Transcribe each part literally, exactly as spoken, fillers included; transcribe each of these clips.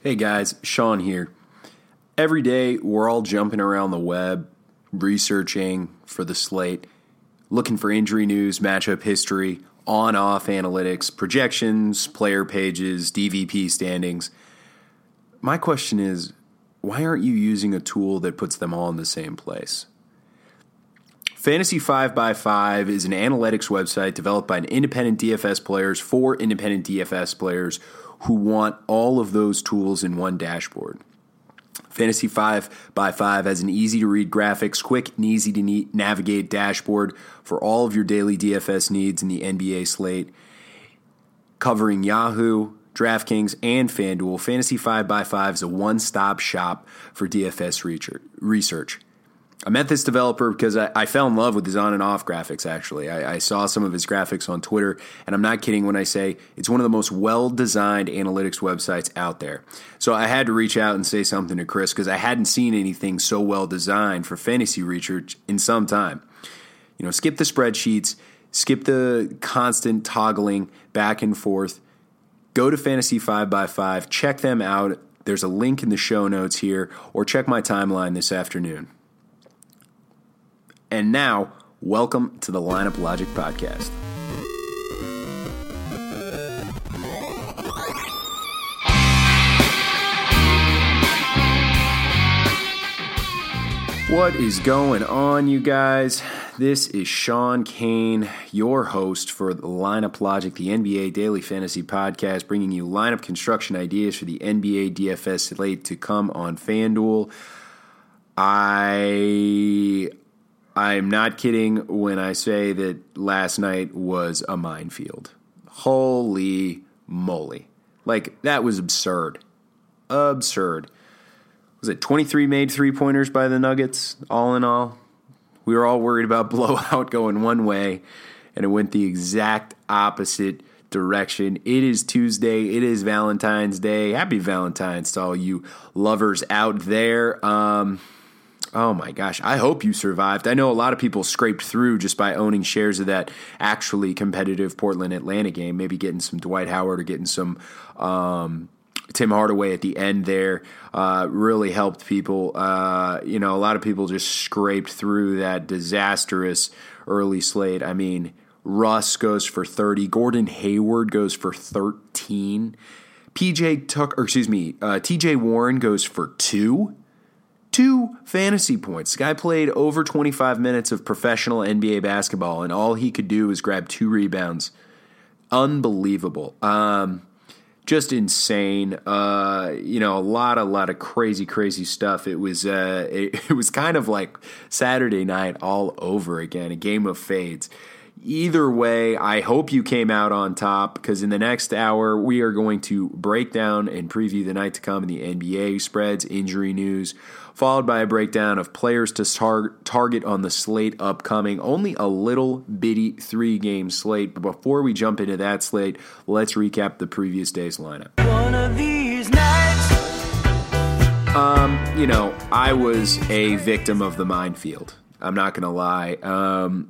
Hey guys, Sean here. Every day we're all jumping around the web, researching for the slate, looking for injury news, matchup history, on-off analytics, projections, player pages, D V P standings. My question is, why aren't you using a tool that puts them all in the same place? Fantasy five by five is an analytics website developed by independent D F S players for independent D F S players who want all of those tools in one dashboard. Fantasy five by five has an easy-to-read graphics, quick and easy-to navigate dashboard for all of your daily D F S needs in the N B A slate. Covering Yahoo, DraftKings, and FanDuel, Fantasy five by five is a one-stop shop for D F S research. I met this developer because I, I fell in love with his on and off graphics, actually. I, I saw some of his graphics on Twitter, and I'm not kidding when I say it's one of the most well-designed analytics websites out there. So I had to reach out and say something to Chris because I hadn't seen anything so well-designed for fantasy research in some time. You know, skip the spreadsheets, skip the constant toggling back and forth. Go to Fantasy five by five, check them out. There's a link in the show notes here, or check my timeline this afternoon. And now, welcome to the Lineup Logic Podcast. What is going on, you guys? This is Sean Kane, your host for the Lineup Logic, the N B A Daily Fantasy Podcast, bringing you lineup construction ideas for the N B A D F S slate to come on FanDuel. I... I'm not kidding when I say that last night was a minefield. Holy moly. Like, that was absurd. Absurd. Was it twenty-three made three-pointers by the Nuggets, all in all? We were all worried about blowout going one way, and it went the exact opposite direction. It is Tuesday. It is Valentine's Day. Happy Valentine's to all you lovers out there. Um... Oh my gosh, I hope you survived. I know a lot of people scraped through just by owning shares of that actually competitive Portland-Atlanta game, maybe getting some Dwight Howard or getting some um, Tim Hardaway at the end there. Uh, really helped people. Uh, you know, a lot of people just scraped through that disastrous early slate. I mean, Russ goes for thirty. Gordon Hayward goes for thirteen. P J Tucker, or excuse me, uh, T J Warren goes for two. Two fantasy points. The guy played over twenty-five minutes of professional N B A basketball, and all he could do was grab two rebounds. Unbelievable. Um, just insane. Uh, you know, a lot, a lot of crazy, crazy stuff. It was, uh, it, it was kind of like Saturday night all over again, a game of fades. Either way, I hope you came out on top, because in the next hour, we are going to break down and preview the night to come in the N B A spreads, injury news, followed by a breakdown of players to tar- target on the slate upcoming. Only a little bitty three-game slate, but before we jump into that slate, let's recap the previous day's lineup. One of these nights. Um, you know, I was a victim of the minefield. I'm not going to lie. Um...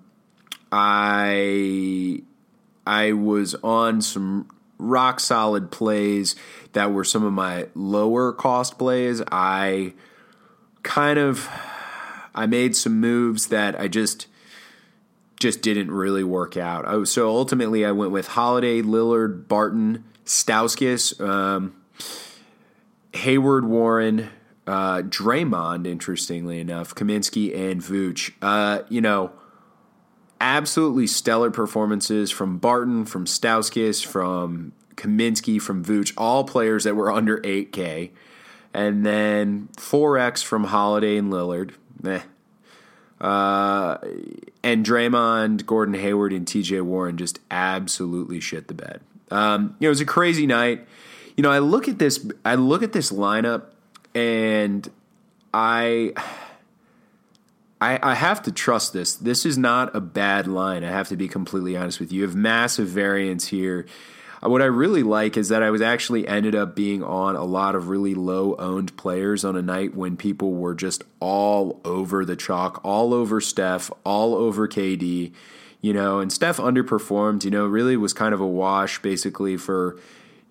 I I was on some rock solid plays that were some of my lower cost plays. I kind of I made some moves that I just just didn't really work out. I was, so ultimately I went with Holiday, Lillard, Barton, Stauskas, um, Hayward, Warren, uh, Draymond, interestingly enough, Kaminsky, and Vooch. Uh, you know. Absolutely stellar performances from Barton, from Stauskas, from Kaminsky, from Vooch, all players that were under eight K. And then four X from Holiday and Lillard. Eh. Uh, and Draymond, Gordon Hayward, and T J Warren just absolutely shit the bed. Um, you know, it was a crazy night. You know, I look at this, I look at this lineup, and I... I, I have to trust this. This is not a bad line. I have to be completely honest with you. You have massive variance here. What I really like is that I was actually ended up being on a lot of really low-owned players on a night when people were just all over the chalk, all over Steph, all over K D, you know, and Steph underperformed, you know, really was kind of a wash basically for,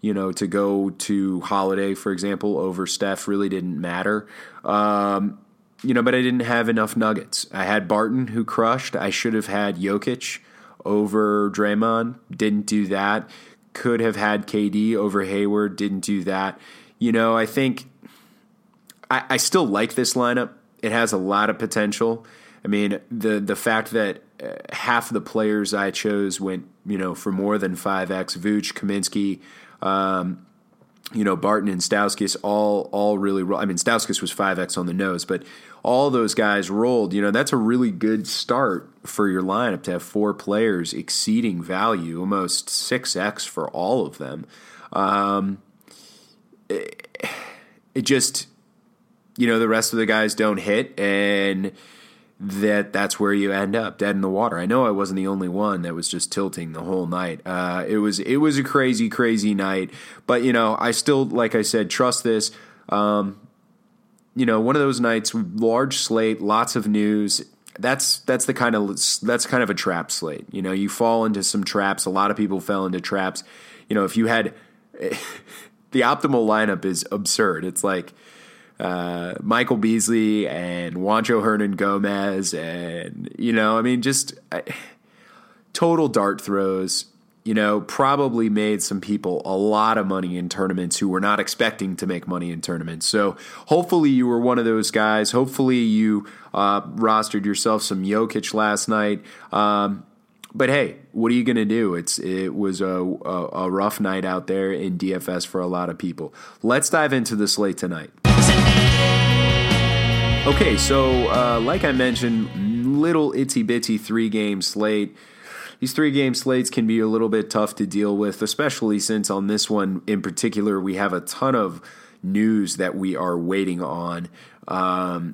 You know, to go to Holiday, for example, over Steph really didn't matter. Um, you know, but I didn't have enough nuggets. I had Barton, who crushed. I should have had Jokic over Draymond. Didn't do that. Could have had K D over Hayward. Didn't do that. You know, I think I, I still like this lineup. It has a lot of potential. I mean, the the fact that uh, half of the players I chose went, you know, for more than five X, Vooch, Kaminsky, um, you know, Barton and Stauskas all all really roll. I mean, Stauskas was five X on the nose, but all those guys rolled. You know, that's a really good start for your lineup to have four players exceeding value, almost six X for all of them. Um, it, it just, you know, the rest of the guys don't hit, and that that's where you end up, dead in the water. I know I wasn't the only one that was just tilting the whole night. Uh, it was it was a crazy, crazy night. But, you know, I still, like I said, trust this. Um, you know, one of those nights, large slate, lots of news. That's that's the kind of that's kind of a trap slate. You know, you fall into some traps. A lot of people fell into traps. You know, if you had the optimal lineup is absurd. It's like Uh, Michael Beasley and Juancho Hernan Gomez, and, you know, I mean, just uh, total dart throws, you know, probably made some people a lot of money in tournaments who were not expecting to make money in tournaments. So hopefully you were one of those guys. Hopefully you uh, rostered yourself some Jokic last night. Um, but hey, what are you going to do? It's It was a, a, a rough night out there in D F S for a lot of people. Let's dive into the slate tonight. Okay, so uh, like I mentioned, little itsy-bitsy three-game slate. These three-game slates can be a little bit tough to deal with, especially since on this one in particular, we have a ton of news that we are waiting on um,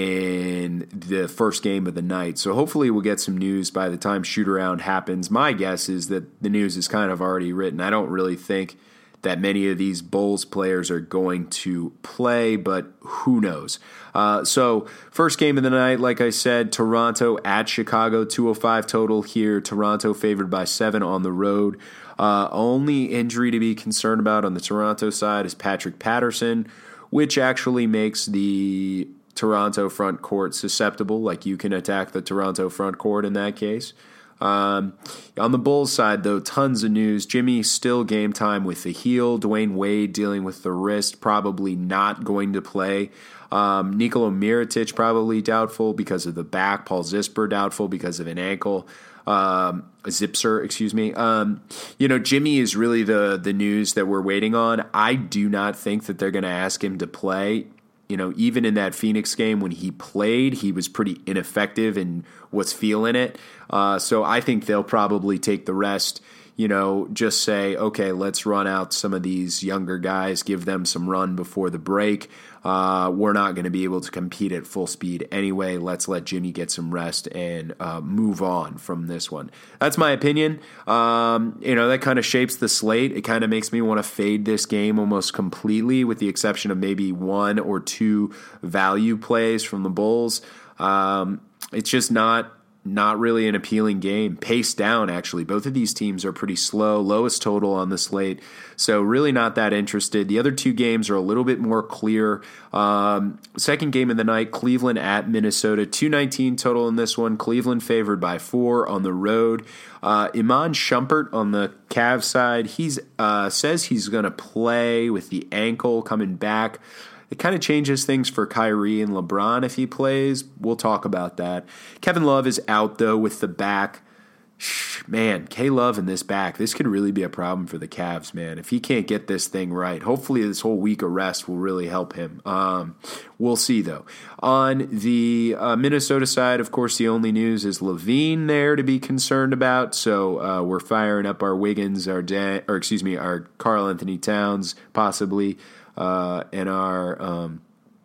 in the first game of the night. So hopefully we'll get some news by the time shoot-around happens. My guess is that the news is kind of already written. I don't really think that many of these Bulls players are going to play, but who knows? Uh, so first game of the night, like I said, Toronto at Chicago, two oh five total here. Toronto favored by seven on the road. Uh, only injury to be concerned about on the Toronto side is Patrick Patterson, which actually makes the Toronto front court susceptible. Like, you can attack the Toronto front court in that case. Um, on the Bulls side, though, tons of news. Jimmy still game time with the heel. Dwayne Wade dealing with the wrist, probably not going to play. Um, Nikola Mirotic probably doubtful because of the back. Paul Zipser doubtful because of an ankle. Um, Zipser, excuse me. Um, you know, Jimmy is really the the news that we're waiting on. I do not think that they're going to ask him to play. You know, even in that Phoenix game when he played, he was pretty ineffective and was feeling it. Uh, so I think they'll probably take the rest, you know, just say, okay, let's run out some of these younger guys, give them some run before the break. Uh, we're not going to be able to compete at full speed anyway. Let's let Jimmy get some rest and uh, move on from this one. That's my opinion. Um, you know, that kind of shapes the slate. It kind of makes me want to fade this game almost completely, with the exception of maybe one or two value plays from the Bulls. Um, it's just not Not really an appealing game. Pace down, actually. Both of these teams are pretty slow. Lowest total on the slate. So really not that interested. The other two games are a little bit more clear. Um, second game of the night, Cleveland at Minnesota. two nineteen total in this one. Cleveland favored by four on the road. Uh, Iman Shumpert on the Cavs side, he uh, says he's going to play with the ankle coming back. It kind of changes things for Kyrie and LeBron if he plays. We'll talk about that. Kevin Love is out, though, with the back. Man, K-Love and this back, this could really be a problem for the Cavs, man. If he can't get this thing right, hopefully this whole week of rest will really help him. Um, we'll see, though. On the uh, Minnesota side, of course, the only news is LaVine there to be concerned about. So uh, we're firing up our Wiggins, our Dan, or excuse me, our Karl Anthony Towns, possibly. Uh, and our um,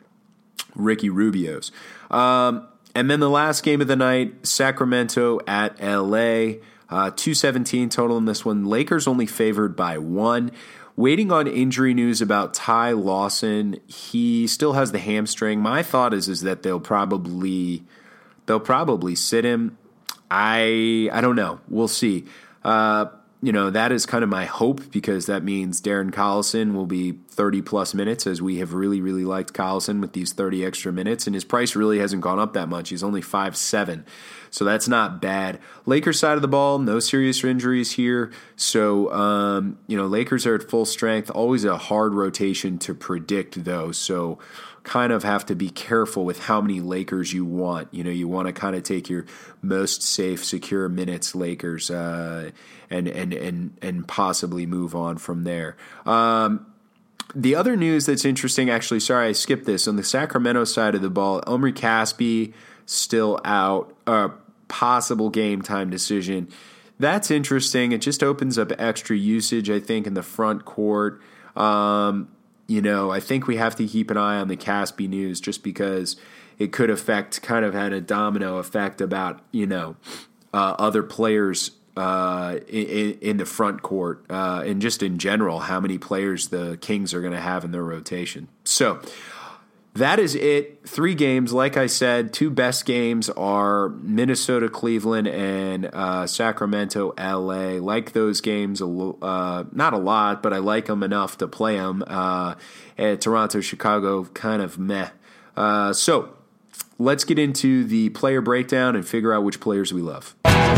Ricky Rubios. Um, and then the last game of the night, Sacramento at L A. Uh, two seventeen total in this one. Lakers only favored by one. Waiting on injury news about Ty Lawson. He still has the hamstring. My thought is is that they'll probably they'll probably sit him. I I don't know. We'll see. Uh, you know, that is kind of my hope, because that means Darren Collison will be thirty-plus minutes, as we have really, really liked Collison with these thirty extra minutes, and his price really hasn't gone up that much. He's only five seven, so that's not bad. Lakers side of the ball, no serious injuries here, so, um, you know, Lakers are at full strength. Always a hard rotation to predict, though, so kind of have to be careful with how many Lakers you want. You know, you want to kind of take your most safe, secure minutes Lakers uh, and and and and possibly move on from there. Um, the other news that's interesting, actually, sorry I skipped this, on the Sacramento side of the ball, Omri Caspi still out, uh, possible game time decision. That's interesting. It just opens up extra usage, I think, in the front court. Um, You know, I think we have to keep an eye on the Caspi news, just because it could affect, kind of had a domino effect about, you know, uh, other players uh, in, in the front court uh, and just in general, how many players the Kings are going to have in their rotation. So that is it. Three games. Like I said, two best games are Minnesota, Cleveland, and uh, Sacramento, L A. Like those games, uh, not a lot, but I like them enough to play them. Uh, and Toronto, Chicago, kind of meh. Uh, so let's get into the player breakdown and figure out which players we love.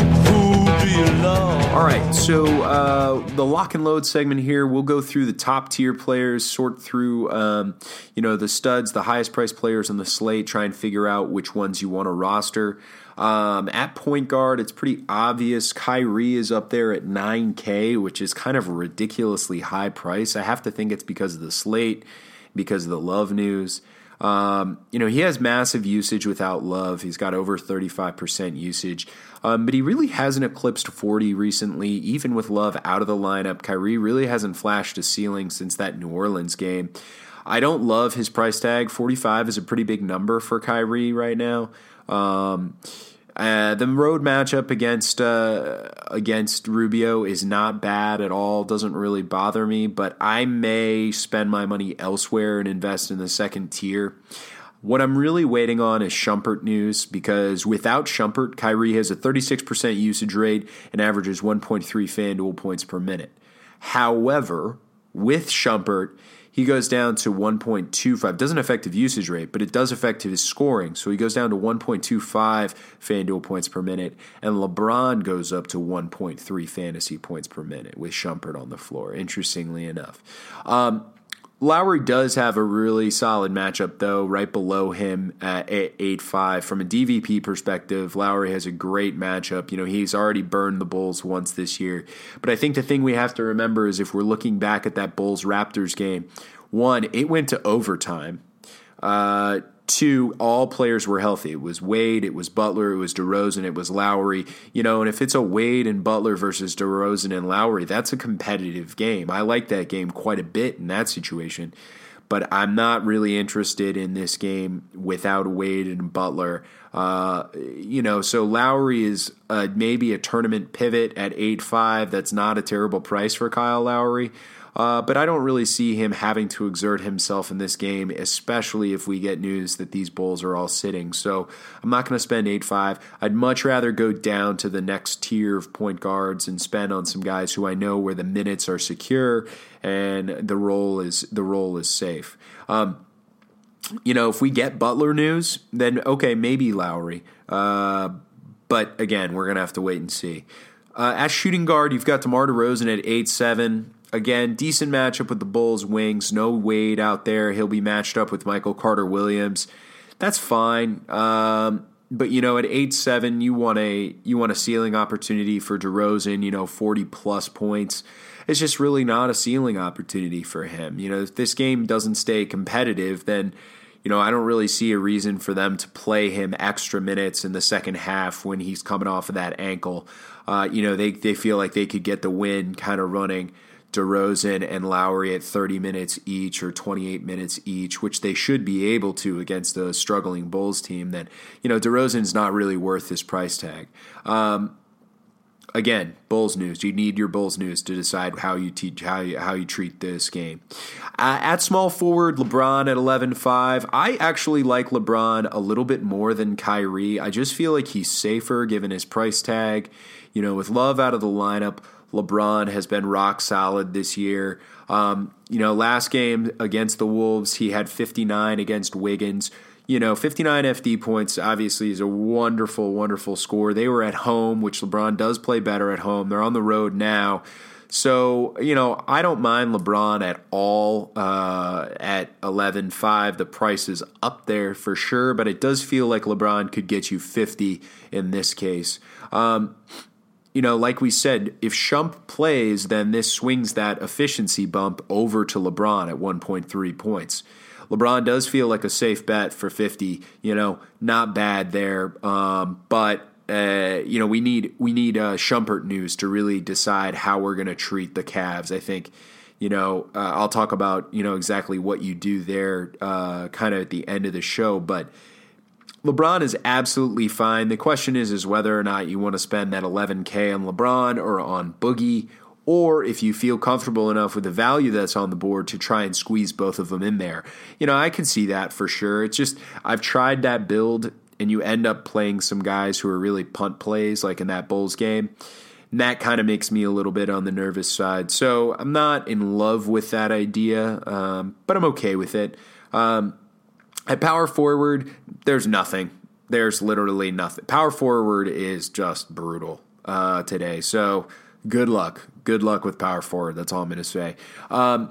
All right, so uh, the lock and load segment here, we'll go through the top tier players, sort through um, you know, the studs, the highest priced players on the slate, try and figure out which ones you want to roster. Um, at point guard, it's pretty obvious. Kyrie is up there at nine K, which is kind of a ridiculously high price. I have to think it's because of the slate, because of the Love news. Um, you know, he has massive usage without Love. He's got over thirty-five percent usage. Um, but he really hasn't eclipsed forty recently, even with Love out of the lineup. Kyrie really hasn't flashed a ceiling since that New Orleans game. I don't love his price tag. forty-five is a pretty big number for Kyrie right now. Um, uh, the road matchup against uh, against Rubio is not bad at all. Doesn't really bother me, but I may spend my money elsewhere and invest in the second tier. What I'm really waiting on is Shumpert news, because without Shumpert, Kyrie has a thirty-six percent usage rate and averages one point three FanDuel points per minute. However, with Shumpert, he goes down to one point two five. Doesn't affect his usage rate, but it does affect his scoring. So he goes down to one point two five FanDuel points per minute, and LeBron goes up to one point three fantasy points per minute with Shumpert on the floor, interestingly enough. Um, Lowry does have a really solid matchup, though, right below him at eight five. From a D V P perspective, Lowry has a great matchup. You know, he's already burned the Bulls once this year. But I think the thing we have to remember is, if we're looking back at that Bulls-Raptors game, one, it went to overtime. Uh, two, all players were healthy. It was Wade, it was Butler, it was DeRozan, it was Lowry. You know, and if it's a Wade and Butler versus DeRozan and Lowry, that's a competitive game. I like that game quite a bit in that situation. But I'm not really interested in this game without Wade and Butler. Uh, you know, so Lowry is uh, maybe a tournament pivot at eight five. That's not a terrible price for Kyle Lowry. Uh, but I don't really see him having to exert himself in this game, especially if we get news that these Bulls are all sitting. So I'm not going to spend eight five. I'd much rather go down to the next tier of point guards and spend on some guys who I know where the minutes are secure and the role is the role is safe. Um, you know, if we get Butler news, then okay, maybe Lowry. Uh, but again, we're going to have to wait and see. Uh, at shooting guard, you've got DeMar DeRozan at eight seven. Again, decent matchup with the Bulls' wings. No Wade out there. He'll be matched up with Michael Carter-Williams. That's fine. Um, but, you know, at eight seven, you want a you want a ceiling opportunity for DeRozan, you know, forty-plus points. It's just really not a ceiling opportunity for him. You know, if this game doesn't stay competitive, then, you know, I don't really see a reason for them to play him extra minutes in the second half when he's coming off of that ankle. Uh, you know, they, they feel like they could get the win kind of running DeRozan and Lowry at thirty minutes each or twenty-eight minutes each, which they should be able to against a struggling Bulls team. That, you know, DeRozan's not really worth this price tag. Um, again, Bulls news. You need your Bulls news to decide how you teach how you, how you treat this game. Uh, at small forward, LeBron at eleven five. I actually like LeBron a little bit more than Kyrie. I just feel like he's safer given his price tag. You know, with Love out of the lineup, LeBron has been rock solid this year. Um, you know, last game against the Wolves, he had fifty-nine against Wiggins. You know, fifty-nine F D points obviously is a wonderful, wonderful score. They were at home, which LeBron does play better at home. They're on the road now. So, you know, I don't mind LeBron at all uh, at eleven five. The price is up there for sure, but it does feel like LeBron could get you fifty in this case. Um, you know, like we said, if Shump plays, then this swings that efficiency bump over to LeBron at one point three points. LeBron does feel like a safe bet for fifty. You know, not bad there, um, but Uh, you know, we need we need uh, Shumpert news to really decide how we're going to treat the Cavs. I think, you know, uh, I'll talk about, you know, exactly what you do there uh, kind of at the end of the show. But LeBron is absolutely fine. The question is, is whether or not you want to spend that eleven K on LeBron or on Boogie, or if you feel comfortable enough with the value that's on the board to try and squeeze both of them in there. You know, I can see that for sure. It's just I've tried that build, and you end up playing some guys who are really punt plays, like in that Bulls game. And that kind of makes me a little bit on the nervous side. So I'm not in love with that idea, um, but I'm okay with it. Um, at power forward, there's nothing. There's literally nothing. Power forward is just brutal uh, today. So good luck. Good luck with power forward. That's all I'm going to say. Um,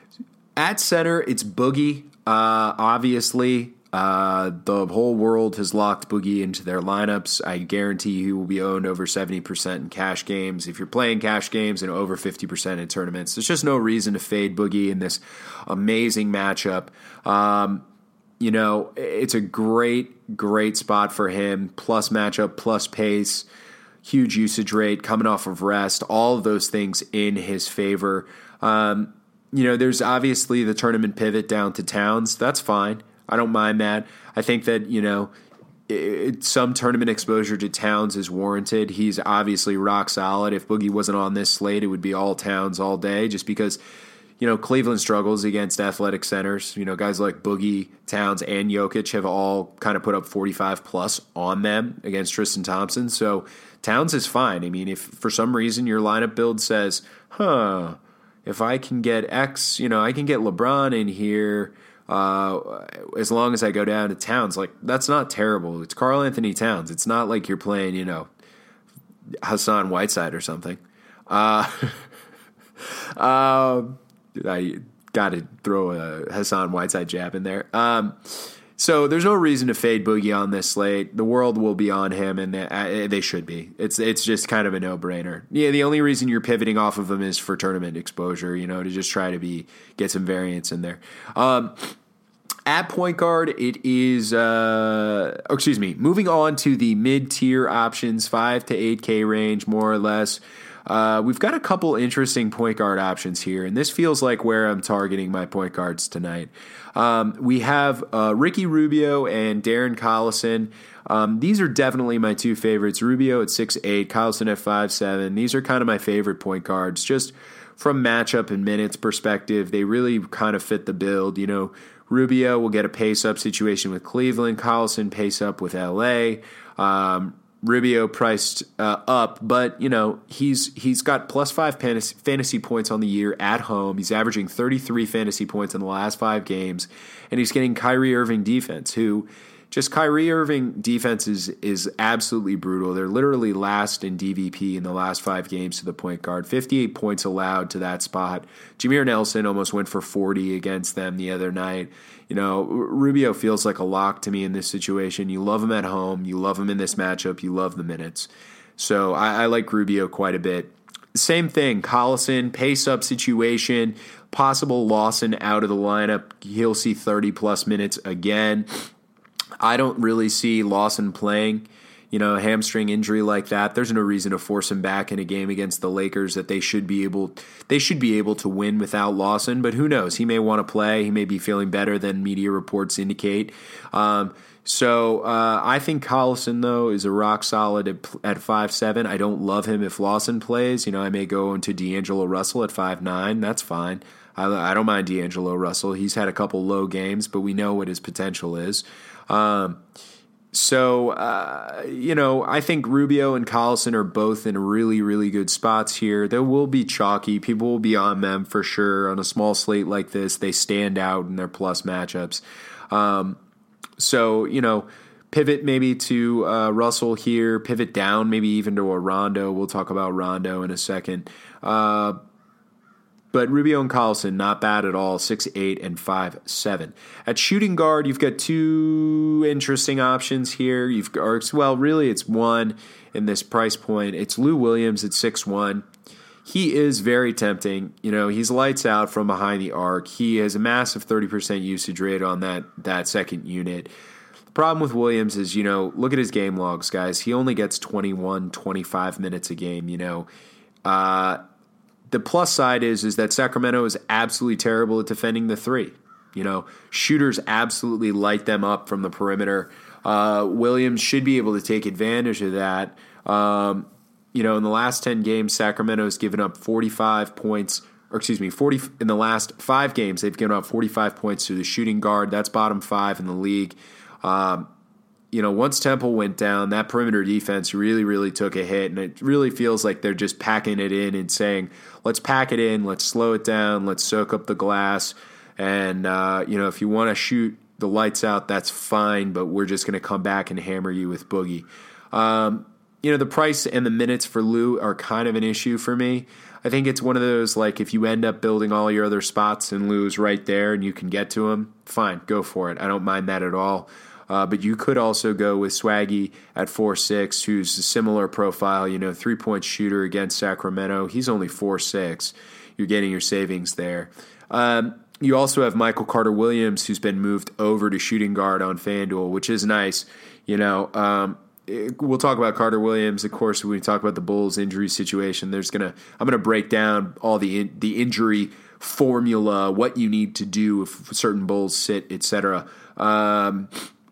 at center, it's Boogie, uh, obviously. Uh, the whole world has locked Boogie into their lineups. I guarantee he will be owned over seventy percent in cash games. If you're playing cash games, and over fifty percent in tournaments, there's just no reason to fade Boogie in this amazing matchup. Um, you know, it's a great, great spot for him. Plus matchup, plus pace, huge usage rate, coming off of rest, all of those things in his favor. Um, you know, there's obviously the tournament pivot down to Towns. That's fine. I don't mind that. I think that, you know, it, some tournament exposure to Towns is warranted. He's obviously rock solid. If Boogie wasn't on this slate, it would be all Towns all day, just because, you know, Cleveland struggles against athletic centers. You know, guys like Boogie, Towns, and Jokic have all kind of put up forty-five plus on them against Tristan Thompson. So Towns is fine. I mean, if for some reason your lineup build says, huh, if I can get X, you know, I can get LeBron in here, Uh, as long as I go down to Towns, like, that's not terrible. It's Karl Anthony Towns. It's not like you're playing, you know, Hassan Whiteside or something. Uh, uh, I got to throw a Hassan Whiteside jab in there. Um, so there's no reason to fade Boogie on this slate. The world will be on him, and they, they should be. It's it's just kind of a no-brainer. Yeah, the only reason you're pivoting off of him is for tournament exposure, you know, to just try to be get some variance in there. Um, At point guard, it is, uh, oh, excuse me, moving on to the mid-tier options, five to eight K range, more or less. Uh, we've got a couple interesting point guard options here, and this feels like where I'm targeting my point guards tonight. Um, we have uh, Ricky Rubio and Darren Collison. Um, these are definitely my two favorites. Rubio at six eight, Collison at five seven. These are kind of my favorite point guards, just from matchup and minutes perspective. They really kind of fit the build, you know. Rubio will get a pace-up situation with Cleveland. Collison pace-up with L A. Um, Rubio priced uh, up, but, you know, he's he's got plus five fantasy, fantasy points on the year at home. He's averaging thirty-three fantasy points in the last five games, and he's getting Kyrie Irving defense, who just Kyrie Irving defense is, is absolutely brutal. They're literally last in D V P in the last five games to the point guard. fifty-eight points allowed to that spot. Jameer Nelson almost went for forty against them the other night. You know, Rubio feels like a lock to me in this situation. You love him at home. You love him in this matchup. You love the minutes. So I, I like Rubio quite a bit. Same thing, Collison, pace-up situation, possible Lawson out of the lineup. He'll see thirty-plus minutes again. I don't really see Lawson playing, you know, a hamstring injury like that. There's no reason to force him back in a game against the Lakers that they should be able they should be able to win without Lawson. But who knows? He may want to play. He may be feeling better than media reports indicate. Um, so uh, I think Collison, though, is a rock solid at, at five seven. I don't love him if Lawson plays. You know, I may go into D'Angelo Russell at five nine. That's fine. I, I don't mind D'Angelo Russell. He's had a couple low games, but we know what his potential is. Um, So, uh, you know, I think Rubio and Collison are both in really, really good spots here. They will be chalky. People will be on them for sure. On a small slate like this, they stand out in their plus matchups. Um, so, you know, pivot maybe to uh, Russell here, pivot down maybe even to a Rondo. We'll talk about Rondo in a second. Uh, But Rubio and Collison, not bad at all, six eight and five seven. At shooting guard, you've got two interesting options here. You've or, well, really it's one in this price point. It's Lou Williams at six one. He is very tempting. You know, he's lights out from behind the arc. He has a massive thirty percent usage rate on that, that second unit. The problem with Williams is, you know, look at his game logs, guys. He only gets twenty-one, twenty-five minutes a game, you know. Uh The plus side is is that Sacramento is absolutely terrible at defending the three. You know, shooters absolutely light them up from the perimeter. Uh, Williams should be able to take advantage of that. Um, you know, in the last ten games, Sacramento has given up forty-five points, or excuse me, forty in the last five games. They've given up forty-five points to the shooting guard. That's bottom five in the league. Um, You know, once Temple went down, that perimeter defense really, really took a hit, and it really feels like they're just packing it in and saying, let's pack it in, let's slow it down, let's soak up the glass, and, uh, you know, if you want to shoot the lights out, that's fine, but we're just going to come back and hammer you with Boogie. Um, you know, the price and the minutes for Lou are kind of an issue for me. I think it's one of those, like, if you end up building all your other spots and Lou's right there and you can get to him, fine, go for it. I don't mind that at all. Uh, but you could also go with Swaggy at four six, who's a similar profile, you know, three-point shooter against Sacramento. He's only four six. You're getting your savings there. Um, you also have Michael Carter-Williams, who's been moved over to shooting guard on FanDuel, which is nice. You know, um, it, we'll talk about Carter-Williams, of course, when we talk about the Bulls' injury situation. There's gonna I'm going to break down all the in, the injury formula, what you need to do if certain Bulls sit, et cetera. Um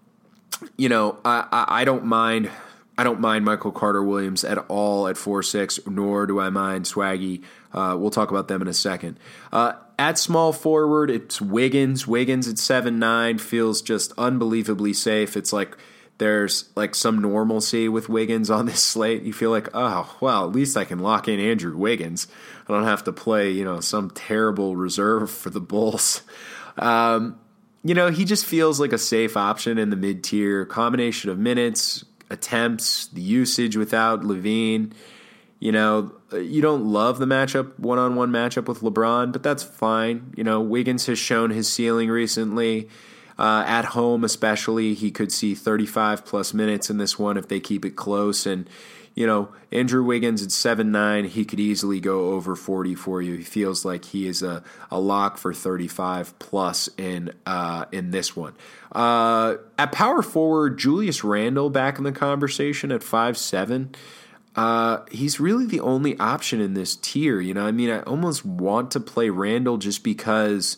You know, I, I, I don't mind. I don't mind Michael Carter-Williams at all at four six, nor do I mind Swaggy. Uh, we'll talk about them in a second. Uh, at small forward, it's Wiggins. Wiggins at seven nine feels just unbelievably safe. It's like there's like some normalcy with Wiggins on this slate. You feel like, oh, well, at least I can lock in Andrew Wiggins. I don't have to play, you know, some terrible reserve for the Bulls. Um You know, he just feels like a safe option in the mid-tier. Combination of minutes, attempts, the usage without Levine. You know, you don't love the matchup, one-on-one matchup with LeBron, but that's fine. You know, Wiggins has shown his ceiling recently. Uh, at home especially, he could see thirty-five plus minutes in this one if they keep it close. And, you know, Andrew Wiggins at seven nine, he could easily go over forty for you. He feels like he is a, a lock for thirty-five plus in uh, in this one. Uh, at power forward, Julius Randle back in the conversation at five seven. Uh, he's really the only option in this tier. You know, I mean, I almost want to play Randle just because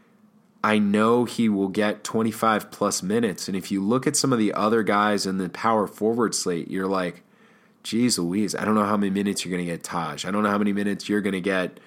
I know he will get twenty-five plus minutes. And if you look at some of the other guys in the power forward slate, you're like, geez Louise, I don't know how many minutes you're going to get Taj. I don't know how many minutes you're going to get,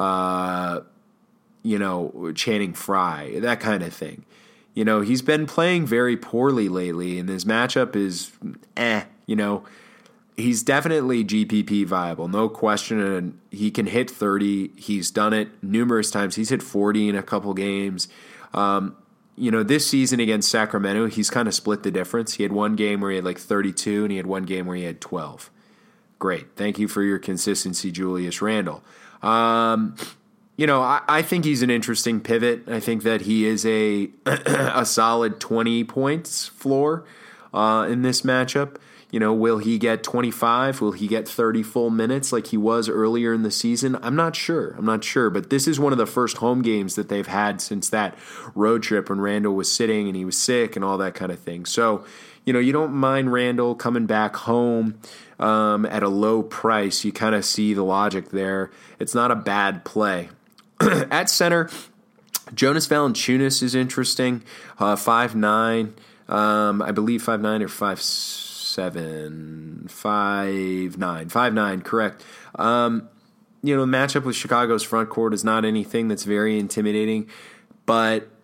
uh, you know, Channing Frye, that kind of thing. You know, he's been playing very poorly lately, and his matchup is eh, you know. He's definitely G P P viable, no question, and he can hit thirty. He's done it numerous times. He's hit forty in a couple games. Um, you know, this season against Sacramento, he's kind of split the difference. He had one game where he had like thirty-two, and he had one game where he had twelve. Great. Thank you for your consistency, Julius Randle. Um, you know, I, I think he's an interesting pivot. I think that he is a a solid twenty points floor uh, in this matchup. You know, will he get twenty-five? Will he get thirty full minutes like he was earlier in the season? I'm not sure. I'm not sure. But this is one of the first home games that they've had since that road trip when Randle was sitting and he was sick and all that kind of thing. So, you know, you don't mind Randle coming back home um, at a low price. You kind of see the logic there. It's not a bad play. At center, Jonas Valanciunas is interesting. Uh, five nine, um, I believe five nine or five seven, five nine, five nine, correct. Um, you know, the matchup with Chicago's front court is not anything that's very intimidating, but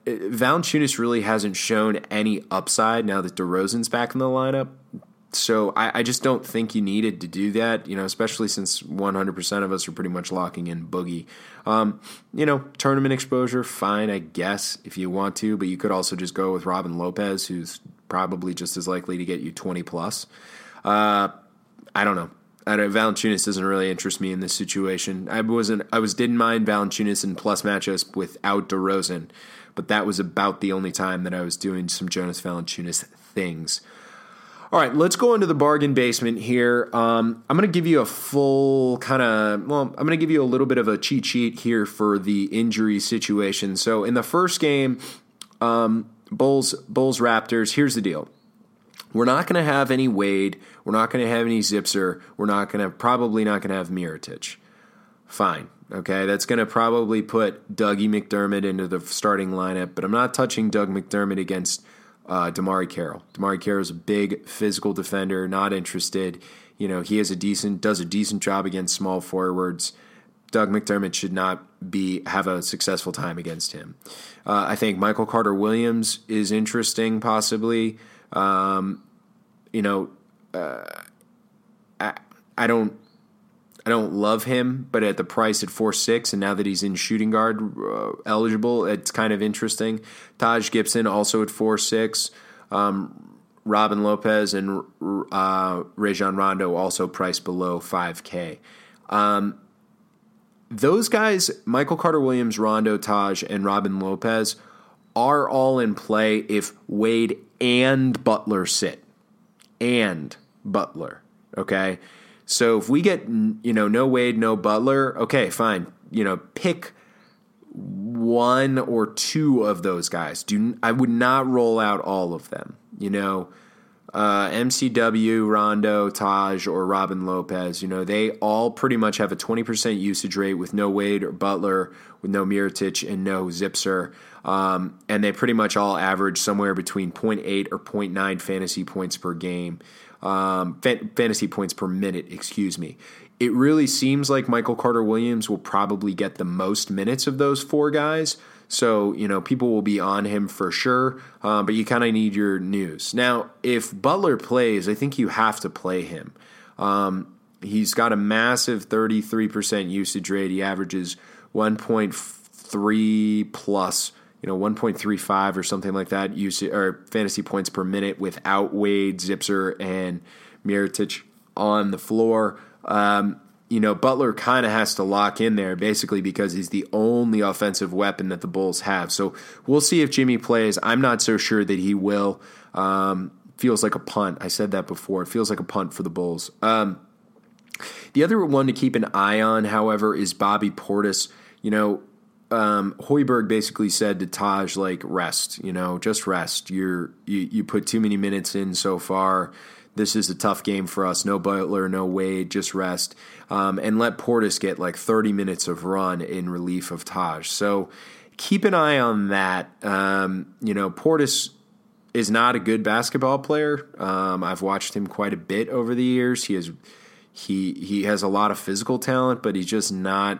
Valanciunas really hasn't shown any upside now that DeRozan's back in the lineup. So I, I just don't think you needed to do that, you know, especially since one hundred percent of us are pretty much locking in Boogie. Um, you know, tournament exposure, fine, I guess, if you want to, but you could also just go with Robin Lopez, who's probably just as likely to get you twenty plus. Uh, I don't know. I don't, Valanciunas doesn't really interest me in this situation. I wasn't. I was didn't mind Valanciunas in plus matchups without DeRozan, but that was about the only time that I was doing some Jonas Valanciunas things. All right, let's go into the bargain basement here. Um, I'm going to give you a full kind of, well, I'm going to give you a little bit of a cheat sheet here for the injury situation. So in the first game, um, Bulls, Bulls Raptors, here's the deal. We're not going to have any Wade. We're not going to have any Zipser. We're not going to, probably not going to have Mirotic. Fine. Okay, that's going to probably put Dougie McDermott into the starting lineup, but I'm not touching Doug McDermott against Uh, Damari Carroll. Damari Carroll is a big physical defender, not interested. You know, he has a decent, does a decent job against small forwards. Doug McDermott should not be have a successful time against him. Uh, I think Michael Carter-Williams is interesting, possibly. Um, you know, uh, I, I don't I don't love him, but at the price at four six, and now that he's in shooting guard uh, eligible, it's kind of interesting. Taj Gibson also at four six. Um, Robin Lopez and uh, Rajon Rondo also priced below five K. Um, those guys, Michael Carter-Williams, Rondo, Taj, and Robin Lopez, are all in play if Wade and Butler sit. And Butler, okay? So if we get, you know, no Wade, no Butler, okay, fine. You know, pick one or two of those guys. Do I would not roll out all of them. You know, uh, M C W, Rondo, Taj, or Robin Lopez. You know, they all pretty much have a twenty percent usage rate with no Wade or Butler, with no Mirotic and no Zipser. Um, and they pretty much all average somewhere between zero point eight or zero point nine fantasy points per game. Um, fa- fantasy points per minute, excuse me. It really seems like Michael Carter-Williams will probably get the most minutes of those four guys. So, you know, people will be on him for sure, uh, but you kind of need your news. Now, if Butler plays, I think you have to play him. Um, he's got a massive thirty-three percent usage rate. He averages one point three plus, you know, one point three five or something like that, usage, or fantasy points per minute without Wade, Zipser, and Mirotic on the floor. Um, you know, Butler kind of has to lock in there basically because he's the only offensive weapon that the Bulls have. So we'll see if Jimmy plays. I'm not so sure that he will. Um, feels like a punt. I said that before. It feels like a punt for the Bulls. Um, the other one to keep an eye on, however, is Bobby Portis. You know, Um, Hoiberg basically said to Taj, like, rest, you know, just rest. You're, you you put too many minutes in so far. This is a tough game for us. No Butler, no Wade, just rest. Um, and let Portis get like thirty minutes of run in relief of Taj. So keep an eye on that. Um, you know, Portis is not a good basketball player. Um, I've watched him quite a bit over the years. He has, he, he has a lot of physical talent, but he's just not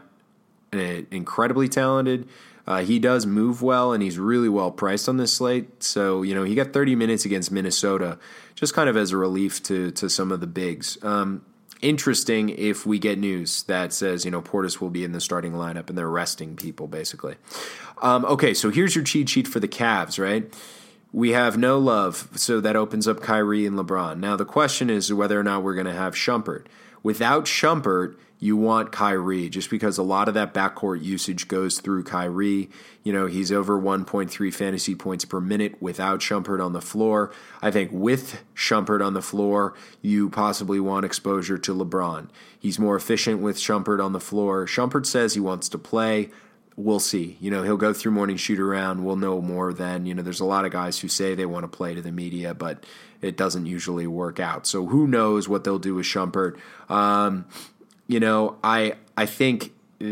incredibly talented. Uh, he does move well, and he's really well priced on this slate. So, you know, he got thirty minutes against Minnesota, just kind of as a relief to to some of the bigs. Um, interesting if we get news that says, you know, Portis will be in the starting lineup and they're resting people, basically. Um, okay, so here's your cheat sheet for the Cavs, right? We have no Love, so that opens up Kyrie and LeBron. Now, the question is whether or not we're going to have Shumpert. Without Shumpert, you want Kyrie, just because a lot of that backcourt usage goes through Kyrie. You know, he's over one point three fantasy points per minute without Shumpert on the floor. I think with Shumpert on the floor, you possibly want exposure to LeBron. He's more efficient with Shumpert on the floor. Shumpert says he wants to play. We'll see. You know, he'll go through morning shoot around. We'll know more then. You know, there's a lot of guys who say they want to play to the media, but it doesn't usually work out. So who knows what they'll do with Shumpert. Um, you know, I I think uh,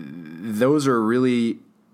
those are really,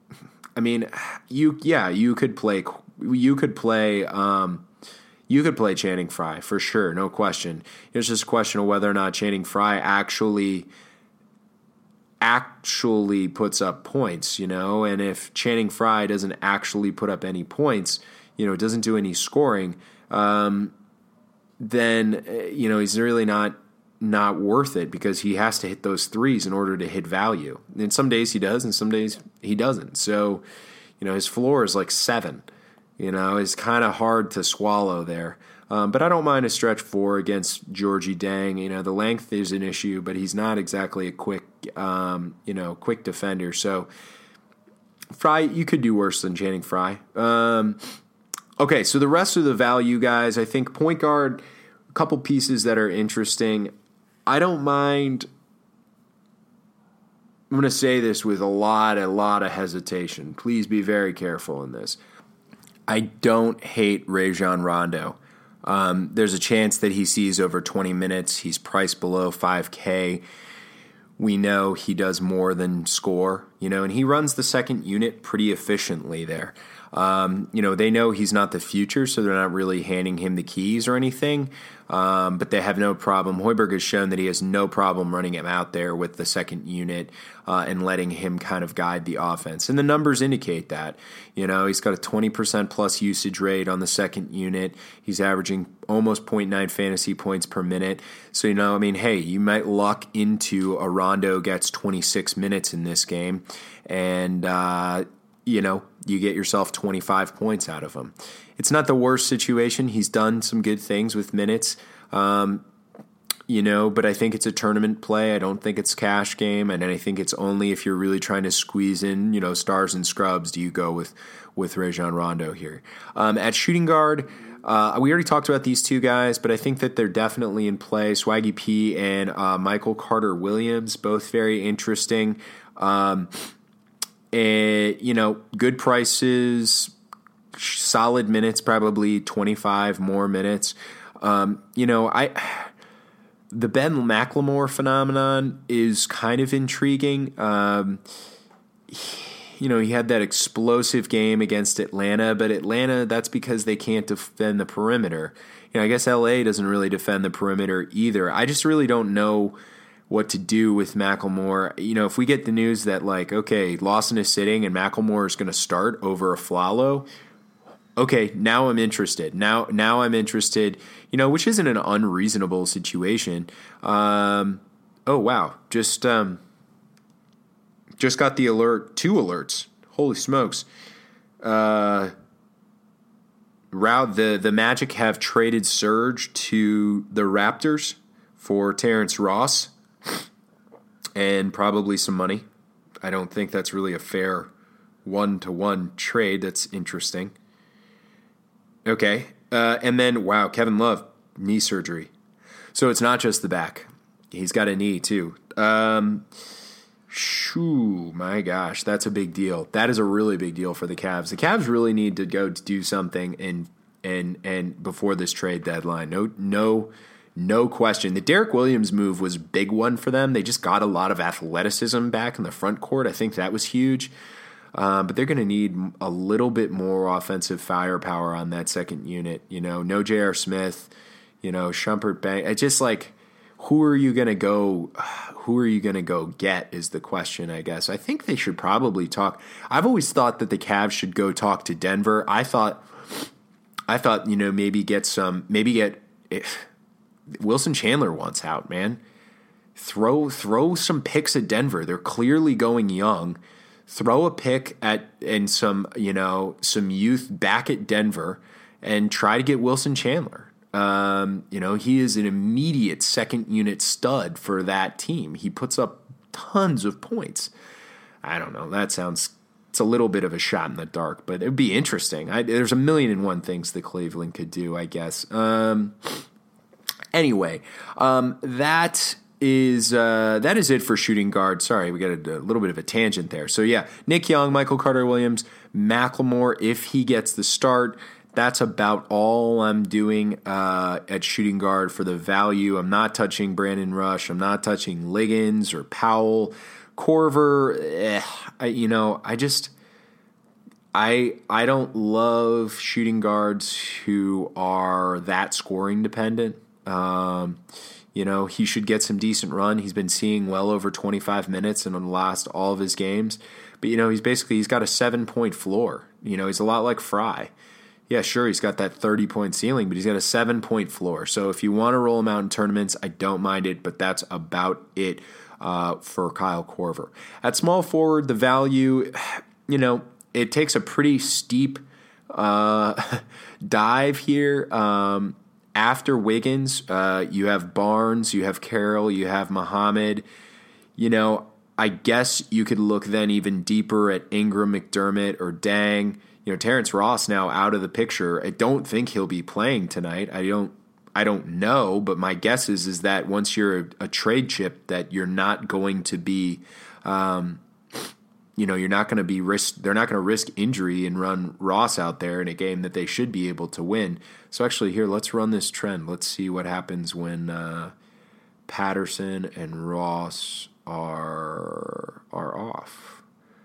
I mean, you yeah, you could play you could play um, you could play Channing Frye for sure, no question. It's just a question of whether or not Channing Frye actually actually puts up points, you know, and if Channing Frye doesn't actually put up any points, you know, doesn't do any scoring, um, then, you know, he's really not not worth it because he has to hit those threes in order to hit value. And some days he does and some days he doesn't. So, you know, his floor is like seven, you know, it's kind of hard to swallow there. Um, but I don't mind a stretch four against Georgie Dang. You know, the length is an issue, but he's not exactly a quick, um, you know, quick defender. So Frye, you could do worse than Channing Frye. Um, okay, so the rest of the value guys, I think point guard, a couple pieces that are interesting. I don't mind. I'm going to say this with a lot, a lot of hesitation. Please be very careful in this. I don't hate Rajon Rondo. Um, there's a chance that he sees over twenty minutes. He's priced below five K. We know he does more than score, you know, and he runs the second unit pretty efficiently there. Um, you know, they know he's not the future, so they're not really handing him the keys or anything, um, but they have no problem. Hoiberg has shown that he has no problem running him out there with the second unit uh, and letting him kind of guide the offense. And the numbers indicate that. You know, he's got a twenty percent plus usage rate on the second unit. He's averaging almost zero point nine fantasy points per minute. So, you know, I mean, hey, you might luck into a Rondo gets twenty-six minutes in this game, and, uh, you know, you get yourself twenty-five points out of him. It's not the worst situation. He's done some good things with minutes, um, you know, but I think it's a tournament play. I don't think it's cash game, and I think it's only if you're really trying to squeeze in, you know, stars and scrubs do you go with, with Rajon Rondo here. Um, at shooting guard, uh, we already talked about these two guys, but I think that they're definitely in play. Swaggy P and uh, Michael Carter-Williams, both very interesting. Um And, you know, good prices, solid minutes, probably twenty-five more minutes. Um, you know, I the Ben McLemore phenomenon is kind of intriguing. Um, you know, he had that explosive game against Atlanta, but Atlanta, that's because they can't defend the perimeter. You know, I guess L A doesn't really defend the perimeter either. I just really don't know what to do with McLemore. You know, if we get the news that, like, okay, Lawson is sitting and McLemore is going to start over Afflalo, okay, now I'm interested. Now now I'm interested, you know, which isn't an unreasonable situation. Um, oh, wow. Just um, just got the alert, two alerts. Holy smokes. Uh, the, the Magic have traded Serge to the Raptors for Terrence Ross and probably some money. I don't think that's really a fair one-to-one trade. That's interesting. Okay. Uh, and then, wow, Kevin Love, knee surgery. So it's not just the back. He's got a knee, too. Um, shoo, my gosh, that's a big deal. That is a really big deal for the Cavs. The Cavs really need to go to do something and and and before this trade deadline. No, no, no question. The Derek Williams move was a big one for them. They just got a lot of athleticism back in the front court. I think that was huge. Um, but they're going to need a little bit more offensive firepower on that second unit. You know, no J R. Smith, you know, Shumpert Bank. It's just like, who are you going to go? Who are you going to go get is the question, I guess. I think they should probably talk. I've always thought that the Cavs should go talk to Denver. I thought, I thought, you know, maybe get some, maybe get if, Wilson Chandler wants out, man. Throw throw some picks at Denver. They're clearly going young. Throw a pick at and some, you know, some youth back at Denver and try to get Wilson Chandler. Um, you know, he is an immediate second unit stud for that team. He puts up tons of points. I don't know. That sounds, it's a little bit of a shot in the dark, but it would be interesting. I, there's a million and one things that Cleveland could do, I guess. Um, anyway, um, that is uh, that is it for shooting guard. Sorry, we got a, a little bit of a tangent there. So yeah, Nick Young, Michael Carter-Williams, McLemore, if he gets the start. That's about all I'm doing uh, at shooting guard for the value. I'm not touching Brandon Rush. I'm not touching Liggins or Powell. Korver, eh, I, you know, I just I I don't love shooting guards who are that scoring dependent. Um, You know, he should get some decent run. He's been seeing well over twenty-five minutes in the last all of his games. But, you know, he's basically, he's got a seven-point floor. You know, he's a lot like Fry. Yeah, sure, he's got that thirty-point ceiling, but he's got a seven-point floor. So if you want to roll him out in tournaments, I don't mind it, but that's about it uh, for Kyle Korver. At small forward, the value, you know, it takes a pretty steep uh, dive here. Um After Wiggins, uh, you have Barnes, you have Carroll, you have Muhammad. You know, I guess you could look then even deeper at Ingram, McDermott, or Dang. You know, Terrence Ross now out of the picture. I don't think he'll be playing tonight. I don't. I don't know, but my guess is is that once you're a, a trade chip, that you're not going to be. Um, You know, you're not going to be risk. They're not going to risk injury and run Ross out there in a game that they should be able to win. So actually, here, let's run this trend. Let's see what happens when uh, Patterson and Ross are are off.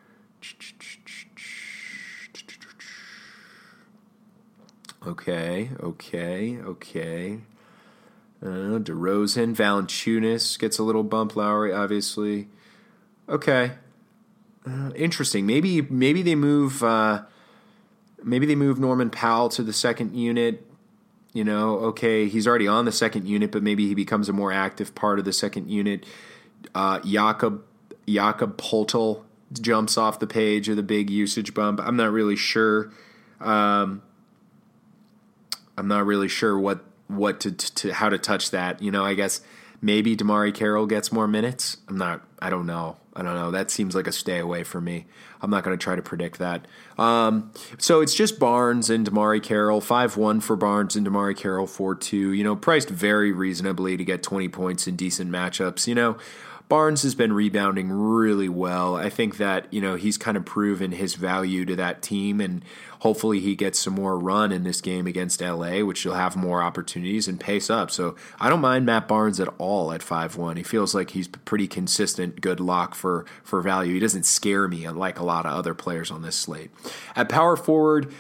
Okay, okay, okay. Uh, DeRozan, Valanciunas gets a little bump. Lowry, obviously. Okay. Uh, interesting. Maybe maybe they move uh, maybe they move Norman Powell to the second unit. You know, okay, he's already on the second unit, but maybe he becomes a more active part of the second unit. Uh, Jakob Jakob Poeltl jumps off the page of the big usage bump. I'm not really sure. Um, I'm not really sure what what to, to how to touch that. You know, I guess maybe DeMarre Carroll gets more minutes. I'm not. I don't know. I don't know. That seems like a stay away for me. I'm not going to try to predict that. Um, so it's just Barnes and DeMarre Carroll, five one for Barnes and DeMarre Carroll, four two. You know, priced very reasonably to get twenty points in decent matchups. You know, Barnes has been rebounding really well. I think that, you know, he's kind of proven his value to that team, and hopefully he gets some more run in this game against L A, which you'll have more opportunities and pace up. So I don't mind Matt Barnes at all at five one. He feels like he's pretty consistent, good lock for, for value. He doesn't scare me unlike a lot of other players on this slate. At power forward,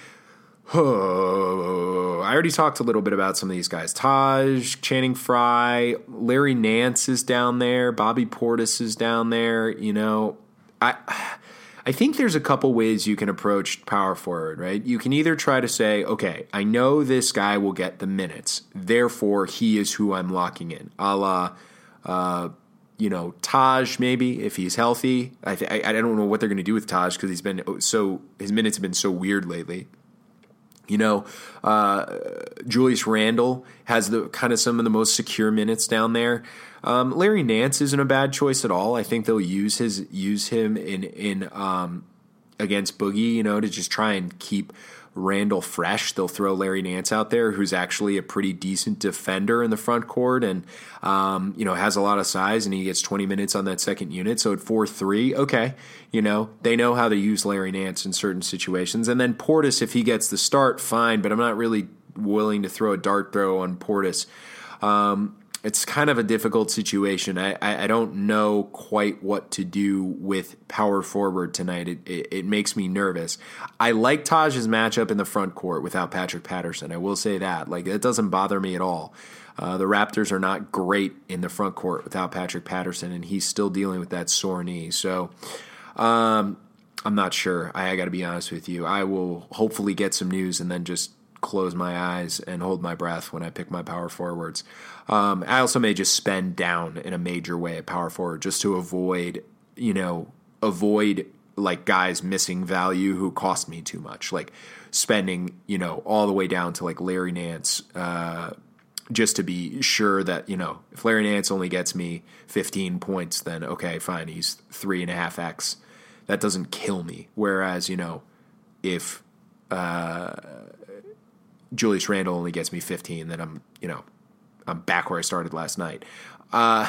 Oh, I already talked a little bit about some of these guys. Taj, Channing Frye, Larry Nance is down there. Bobby Portis is down there. You know, I I think there's a couple ways you can approach power forward, right? You can either try to say, okay, I know this guy will get the minutes, therefore he is who I'm locking in. A la, uh, you know, Taj maybe, if he's healthy. I, th- I, I don't know what they're going to do with Taj because he's been so, his minutes have been so weird lately. You know, uh, Julius Randle has the kind of some of the most secure minutes down there. Um, Larry Nance isn't a bad choice at all. I think they'll use his use him in in um, against Boogie, you know, to just try and keep Randle fresh. They'll throw Larry Nance out there, who's actually a pretty decent defender in the front court, and um, you know, has a lot of size, and he gets twenty minutes on that second unit. So at four three, okay, you know, they know how to use Larry Nance in certain situations. And then Portis, if he gets the start, fine, but I'm not really willing to throw a dart throw on Portis. Um, It's kind of a difficult situation. I, I, I don't know quite what to do with power forward tonight. It, it it makes me nervous. I like Taj's matchup in the front court without Patrick Patterson. I will say that. Like, it doesn't bother me at all. Uh, the Raptors are not great in the front court without Patrick Patterson, and he's still dealing with that sore knee. So um, I'm not sure. I, I got to be honest with you. I will hopefully get some news and then just close my eyes and hold my breath when I pick my power forwards. Um, I also may just spend down in a major way at power forward just to avoid, you know, avoid like guys missing value who cost me too much, like spending, you know, all the way down to like Larry Nance, uh, just to be sure that, you know, if Larry Nance only gets me fifteen points, then okay, fine, he's three and a half X. That doesn't kill me. Whereas, you know, if uh, Julius Randle only gets me fifteen, then I'm, you know, I'm back where I started last night. Uh,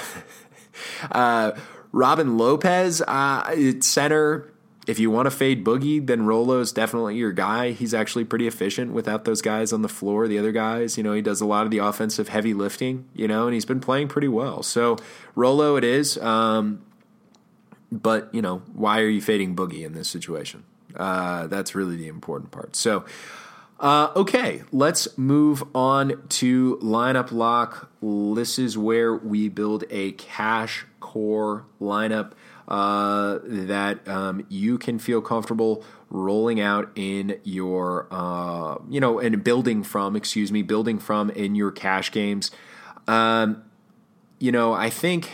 uh, Robin Lopez, uh, center. If you want to fade Boogie, then Rolo's definitely your guy. He's actually pretty efficient without those guys on the floor. The other guys, you know, he does a lot of the offensive heavy lifting, you know, and he's been playing pretty well. So Rolo it is. Um, but, you know, why are you fading Boogie in this situation? Uh, that's really the important part. So, Uh, okay, let's move on to lineup lock. This is where we build a cash core lineup uh, that um, you can feel comfortable rolling out in your, uh, you know, and building from, excuse me, building from in your cash games. Um, you know, I think,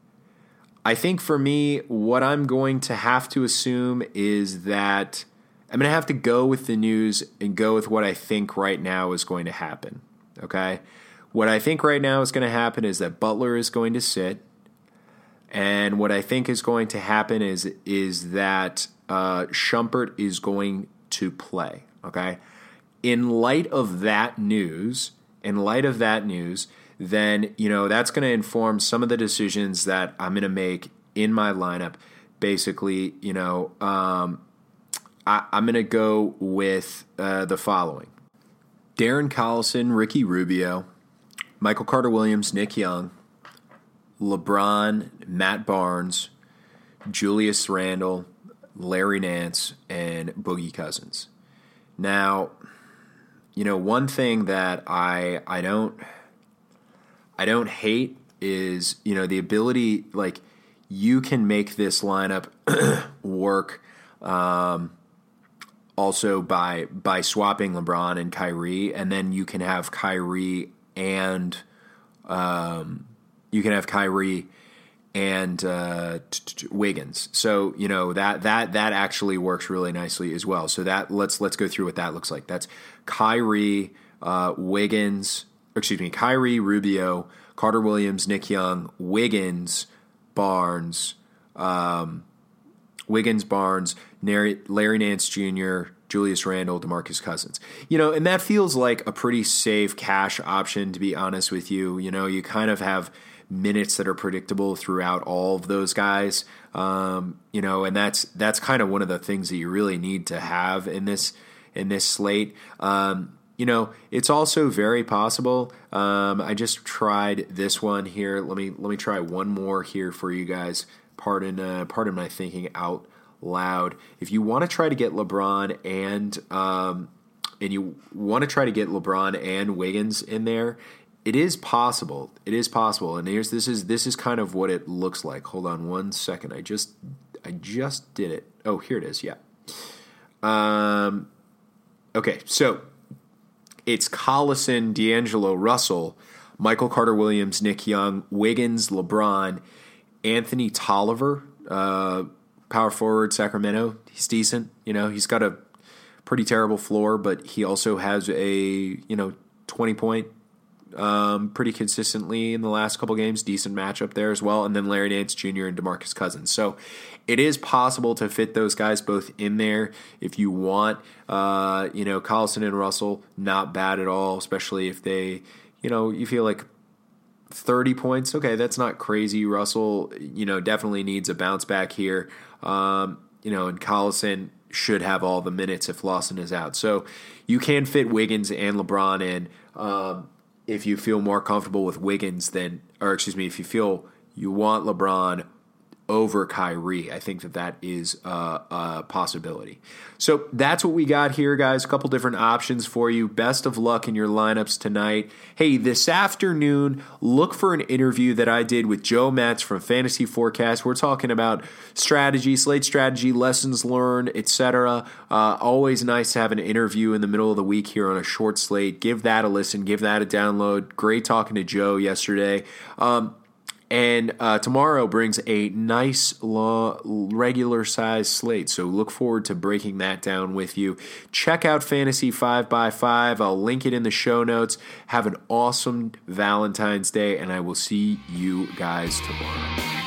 I think for me, what I'm going to have to assume is that I'm going to have to go with the news and go with what I think right now is going to happen, okay? What I think right now is going to happen is that Butler is going to sit, and what I think is going to happen is is that uh, Shumpert is going to play, okay? In light of that news, in light of that news, then, you know, that's going to inform some of the decisions that I'm going to make in my lineup. Basically, you know, um, I, I'm going to go with uh, the following. Darren Collison, Ricky Rubio, Michael Carter-Williams, Nick Young, LeBron, Matt Barnes, Julius Randle, Larry Nance, and Boogie Cousins. Now, you know, one thing that I I don't I don't hate is, you know, the ability, like, you can make this lineup work um, also by by swapping LeBron and Kyrie, and then you can have Kyrie and um, you can have Kyrie and uh, t- t- Wiggins. So, you know, that that that actually works really nicely as well. So that let's let's go through what that looks like. That's Kyrie, uh, Wiggins, excuse me, Kyrie, Rubio, Carter Williams, Nick Young, Wiggins, Barnes, um, Wiggins, Barnes, Larry, Larry Nance Junior, Julius Randle, DeMarcus Cousins. You know, and that feels like a pretty safe cash option, to be honest with you. You know, you kind of have minutes that are predictable throughout all of those guys. Um, you know, and that's that's kind of one of the things that you really need to have in this in this slate. Um, you know, it's also very possible. Um, I just tried this one here. Let me let me try one more here for you guys. Pardon, uh, pardon my thinking out loud. If you want to try to get LeBron and um, and you want to try to get LeBron and Wiggins in there, it is possible. It is possible. And here's this is this is kind of what it looks like. Hold on one second. I just I just did it. Oh, here it is. Yeah. Um. Okay, so it's Collison, D'Angelo Russell, Michael Carter-Williams, Nick Young, Wiggins, LeBron, Anthony Tolliver, uh, power forward, Sacramento. He's decent. You know, he's got a pretty terrible floor, but he also has a, you know, twenty-point um, pretty consistently in the last couple games. Decent matchup there as well. And then Larry Nance Junior and DeMarcus Cousins. So it is possible to fit those guys both in there if you want. Uh, you know, Collison and Russell, not bad at all, especially if they, you know, you feel like thirty points. Okay, that's not crazy. Russell, you know, definitely needs a bounce back here. Um, you know, and Collison should have all the minutes if Lawson is out. So you can fit Wiggins and LeBron in um, if you feel more comfortable with Wiggins than, or excuse me, if you feel you want LeBron over Kyrie. I think that that is uh, a possibility. So that's what we got here, guys. A couple different options for you. Best of luck in your lineups tonight. Hey, this afternoon, look for an interview that I did with Joe Metz from Fantasy Forecast. We're talking about strategy, slate strategy, lessons learned, et cetera. Uh, always nice to have an interview in the middle of the week here on a short slate. Give that a listen. Give that a download. Great talking to Joe yesterday. Um, And uh, tomorrow brings a nice, law, regular-sized slate, so look forward to breaking that down with you. Check out Fantasy five by five. I'll link it in the show notes. Have an awesome Valentine's Day, and I will see you guys tomorrow.